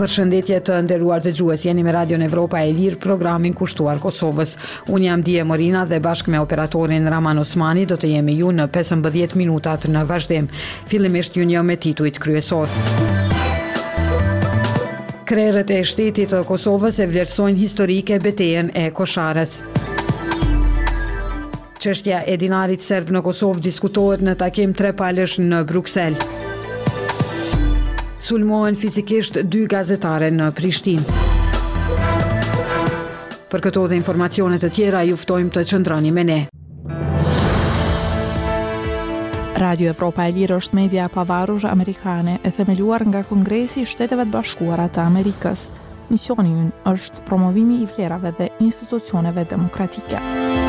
Përshëndetje të nderuar dëgjues, jeni me Radion Evropa e Lirë, programin kushtuar Kosovës. Unë jam Dije Morina dhe bashkë me operatorin Raman Osmani do të jemi ju në 15 minutat në vazhdim. Fillimisht ju njoh me titujt kryesor. Krerët e shtetit të Kosovës e vlerësojnë historike betejën e Kosharës. Çështja e dinarit serb në Kosovë diskutohet në takim trepalësh në Bruksel. Sulmohen fizikisht 2 gazetare në Prishtinë. Për këto dhe informacione të tjera ju ftojmë të qëndroni me ne. Radio Evropa e Lirë është media e pavarur amerikane e themeluar nga Kongresi i Shteteve të Bashkuara të Amerikës. Misioni ynë është promovimi i vlerave dhe institucioneve demokratike.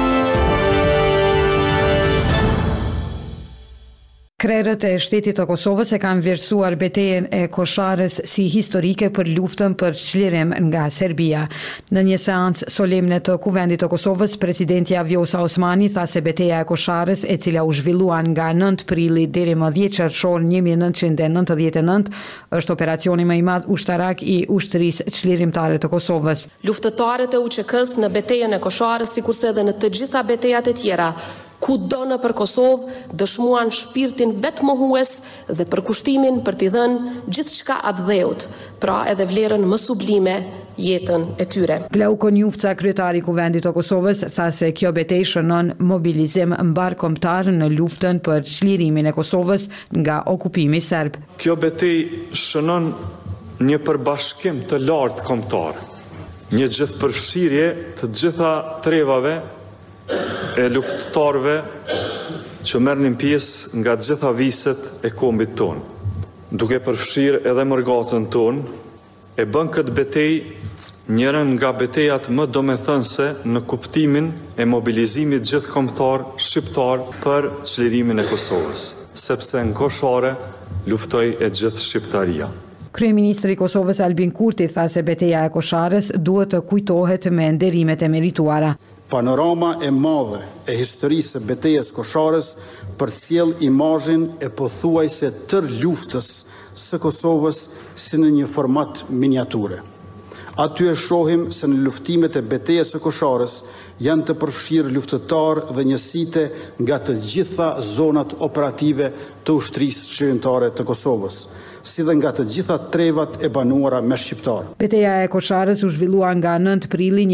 Krerët e shtetit të Kosovës e kanë vlerësuar betejën e Kosharës si historike për luftën për çlirim nga Serbia. Në një seancë solemne të Kuvendit të Kosovës, presidentja Vjosa Osmani tha se betejë e Kosharës, e cila u zhvillua nga 9 prilli deri më 10 qershor 1999, është operacioni më i madh ushtarak i ushtrisë çlirimtare të Kosovës. Luftëtarët e UÇK-s në betejën e Kosharës, sikurse edhe në të gjitha betejat e tjera, kudo në për Kosovë, dëshmuan shpirtin vetë mohues dhe përkushtimin për t'i dhënë gjithçka atë dheut, pra edhe vlerën më sublime, jetën e tyre. Glauko Njufca, kryetari i Kuvendit të Kosovës, tha se kjo betejë shënon mobilizim mbarkombëtar në luftën për çlirimin e Kosovës nga okupimi serb. Kjo betejë shënon një përbashkim të lartë kombëtar, një gjithëpërfshirje të gjitha trevave e luftëtarëve që merrnin pjesë nga të gjitha viset e kombit tonë. Duke përfshirë edhe mërgatën tonë, e bën këtë betejë njërën nga betejat më domethënëse në kuptimin e mobilizimit gjithëkombëtar shqiptar për çlirimin e Kosovës, sepse në Koshare luftoi e gjithë shqiptaria. Kryeministri i Kosovës Albin Kurti tha se betejë e Kosharës duhet të kujtohet me nderimet e merituara. Panorama e madhe e historisë së betejës Kosharës përcjell imazhin e pothuajse tërë luftës së Kosovës si në një format miniature. Aty e shohim se në luftimet e betejës së Kosharës janë të përfshirë luftëtarë dhe njësite nga të gjitha zonat operative të ushtrisë çlirimtare të Kosovës, si dhe nga të gjitha trevat e banuara me shqiptarë. Betejë e Kosharës u zhvillua nga 9 prilli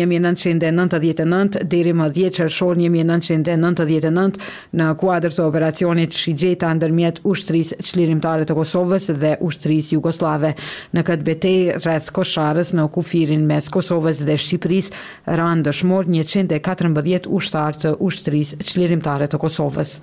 1999 deri më 10 qershor 1999 në kuadër të operacionit Shigjeta ndërmjet ushtrisë çlirimtare të Kosovës dhe ushtrisë jugoslave. Në këtë betejë rreth Kosharës në kufirin mes Kosovës dhe Shqipërisë ranë dëshmor 114 ushtarë të ushtrisë çlirimtare të Kosovës.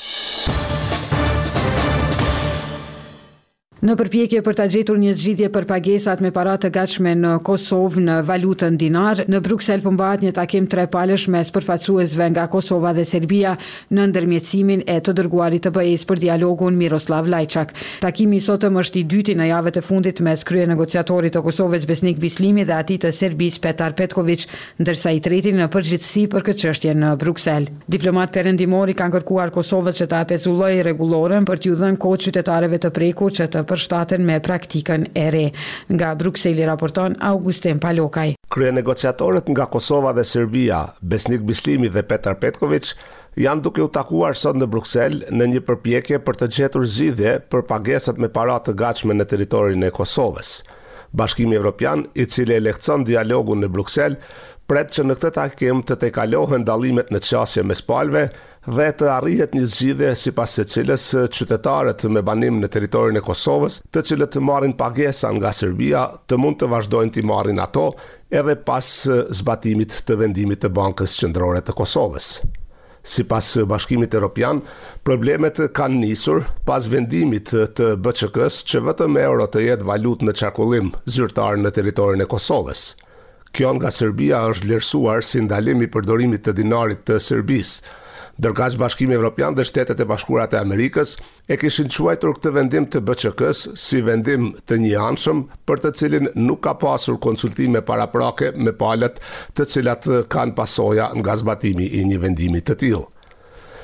Në përpjekje për ta gjetur një zgjidhje për pagesat me para të gatshme në Kosovë në valutën dinar, në Bruksel përmbahet një takim trepalësh mes përfaqësuesve nga Kosova dhe Serbia në ndërmjetësimin e të dërguarit të BE-s për dialogun Miroslav Lajçak. Takimi i sotëm është i dyti në javët e fundit mes kryenegociatorit të Kosovës Besnik Bislimi dhe atij të Serbisë Petar Petković, ndërsa i treti në përgjithësi për këtë çështje në Bruksel. Diplomat perëndimor i kanë kërkuar Kosovës që ta pezullojë rregullorën për t'u dhënë kohë qytetarëve të prekur që të përshtaten me praktikën e re. Nga Brukseli raporton Augustin Palokaj. Kryenegociatorët nga Kosova dhe Serbia, Besnik Bislimi dhe Petar Petković, janë duke u takuar sot në Bruksel në një përpjekje për të gjetur zgjidhje për pagesat me para të gatshme në territorin e Kosovës. Bashkimi Evropian, i cili e lehtëson dialogun në Bruksel, pret që në këtë takim të tejkalohen dallimet në qasje mes palëve dhe të arrihet një zgjidhje sipas së cilës qytetarët me banim në territorin e Kosovës, të cilët marrin pagesa nga Serbia, të mund të vazhdojnë të marrin ato edhe pas zbatimit të vendimit të Bankës Qendrore të Kosovës. Sipas Bashkimit Evropian, problemet kanë nisur pas vendimit të BÇK-s që vetëm euro të jetë valutë në qarkullim zyrtar në territorin e Kosovës. Kjo nga Serbia është vlerësuar si ndalim i përdorimit të dinarit të Serbisë, ndërkaq Bashkimi Evropian dhe Shtetet e Bashkuara të Amerikës e kishin quajtur këtë vendim të BÇK-s si vendim të njëanshëm për të cilin nuk ka pasur konsultime paraprake me palët të cilat kanë pasoja nga zbatimi i një vendimi të tillë.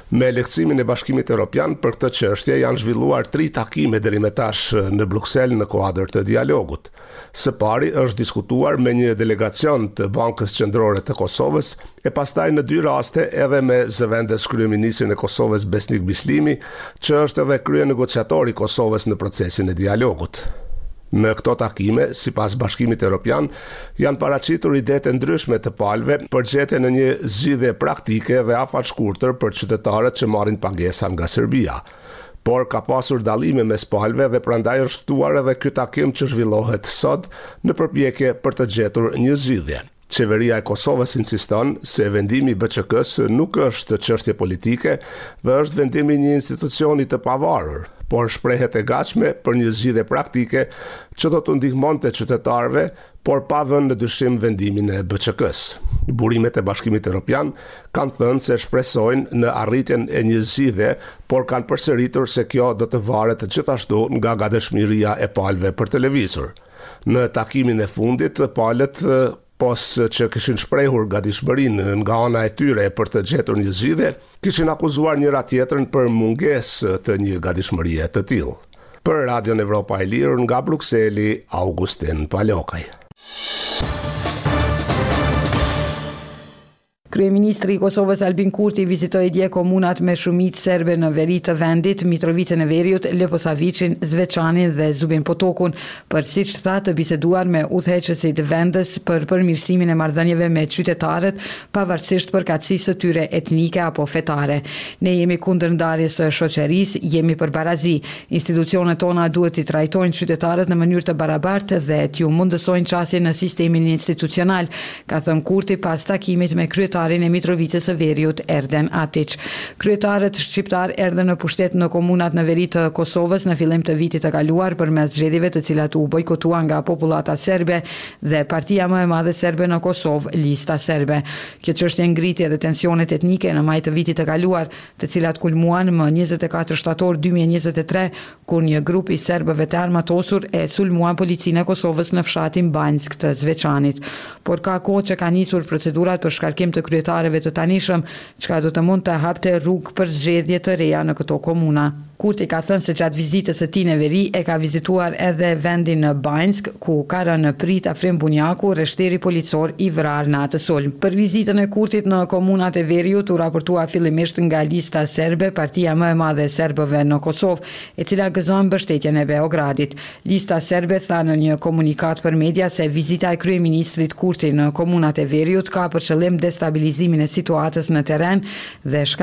Me lehtësimin e Bashkimit Evropian për këtë çështje janë zhvilluar 3 takime deri më tash në Bruksel në kuadër të dialogut. Së pari është diskutuar me një delegacion të Bankës Qendrore të Kosovës e pastaj në 2 raste edhe me zëvendës kryeministrin e Kosovës Besnik Bislimi, që është edhe kryenegociatori i Kosovës në procesin e dialogut. Në këto takime, sipas Bashkimit Evropian, janë paraqitur ide të ndryshme të palëve për gjetjen në një zgjidhje praktike dhe afatshkurtër për qytetarët që marrin pagesa nga Serbia. Por ka pasur dallime mes palëve dhe prandaj është ftuar edhe ky takim që zhvillohet sot në përpjekje për të gjetur një zgjidhje. Qeveria e Kosovës insiston se vendimi i BÇK-s nuk është çështje politike dhe është vendimi i një institucioni të pavarur, por shprehet e gatshme për një zgjidhje praktike që do të ndihmonte qytetarëve, por pa vënë në dyshim vendimin e BÇK-s. Burimet e Bashkimit Evropian kanë thënë se shpresojnë në arritjen e një zgjidhje, por kanë përsëritur se kjo do të varet gjithashtu nga gatishmëria e palëve për televizor. Në takimin e fundit, palët pos që kishin shprehur gatishmërinë nga ana e tyre për të gjetur një zgjidhje, kishin akuzuar njëra tjetrën për mungesë të një gatishmërie të tillë. Për Radion Evropa e Lirë nga Brukseli, Augustin Palokaj. Kryeministri i Kosovës Albin Kurti vizitoi dje komunat me shumicë serbe në veri të vendit, Mitrovicën e Veriut, Leposavicin, Zvečanin dhe Zubin Potokun, për siç tha të biseduar me udhëheqësit vendës për përmirësimin e marrëdhënieve me qytetarët, pavarësisht përkatësisë së tyre etnike apo fetare. Ne jemi kundër ndarjes së shoqërisë, jemi për barazi. Institucionet tona duhet t'i trajtojnë qytetarët në mënyrë të barabartë dhe t'ju mundësojnë qasje në sistemin institucional, ka thënë Kurti pas takimit me kryetarin e Mitrovicës së Veriut, Erden Atić. Kryetarët shqiptar erdhën në pushtet në komunat në veri të Kosovës në fillim të vitit të kaluar përmes zgjedhjeve të cilat u bojkotuan nga popullata serbe dhe partia më e madhe serbe në Kosovë, Lista Serbe. Kjo çështje ngriti edhe tensionet etnike në maj të vitit të kaluar, të cilat kulmuan më 24 shtator 2023, kur një grup i serbëve të armatosur e sulmuan policinë e Kosovës në fshatin Banjsk të Zvečanit. Por ka kohë që ka nisur procedurat për shkarkim të kryetarëve të tanishëm, çka do të mund të hapte rrugë për zgjedhje të reja në këto komuna. Kurti ka thënë se gjatë vizitës së tij në veri e ka vizituar edhe vendin në Banjsk, ku ka rënë prit Afrim Bunjaku, rreshteri policor i vrarë në atë sulm. Për vizitën e Kurtit në komunat e Veriut u raportua fillimisht nga Lista Serbe, partia më e madhe e serbëve në Kosovë, e cila gëzon mbështetjen e Beogradit. Lista Serbe tha në një komunikat për media se vizita e kryeministrit Kurti në komunat e Veriut ka për qëllim destabilizimin e situatës në terren dhe